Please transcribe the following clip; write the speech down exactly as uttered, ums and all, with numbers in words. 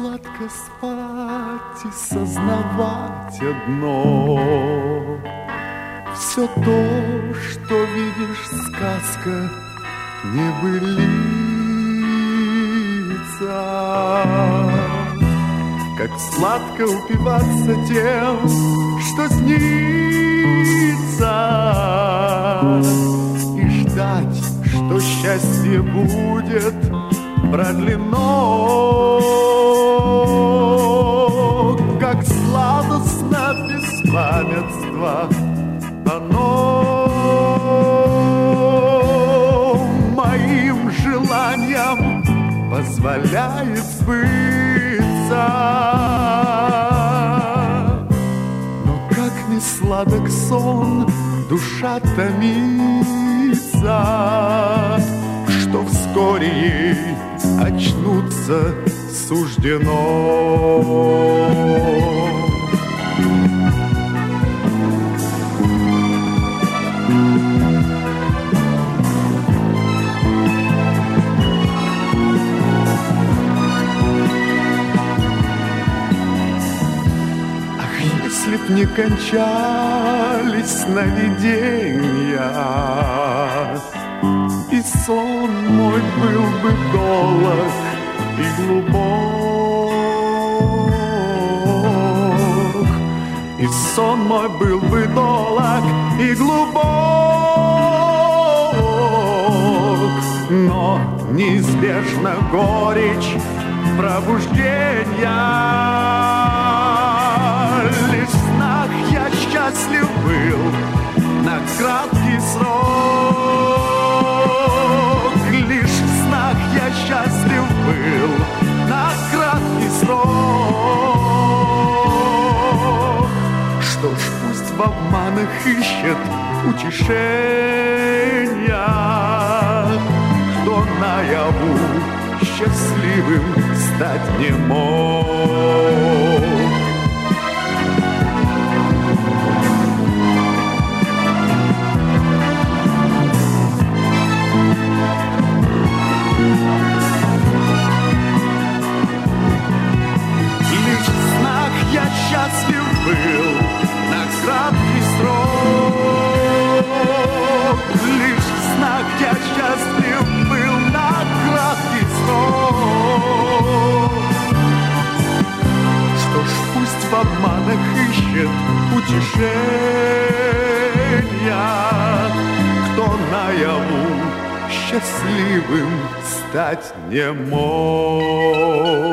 сладко спать и сознавать одно: все то, что видишь, сказка, не былица. Как сладко упиваться тем, что снится, и ждать, что счастье будет продлено. Как сладостно беспамятство оно моим желаниям позволяет сбыться. Но как не сладок сон, душа томится, что вскоре ей очнуться суждено. Ах, если б не кончались сновидения, и сон мой был бы долг и глубок, и сон мой был бы долг и глубок, но неизбежна горечь пробуждения. Лишь в снах я счастлив был на краткий срок, лишь в снах я счастлив был на краткий срок. Что ж, пусть в обманах ищет утешения, кто наяву счастливым стать не мог. Я счастлив был на краткий срок, лишь в снах я счастлив был на краткий срок. Что ж, пусть в обманах ищет утешения, кто наяву счастливым стать не мог.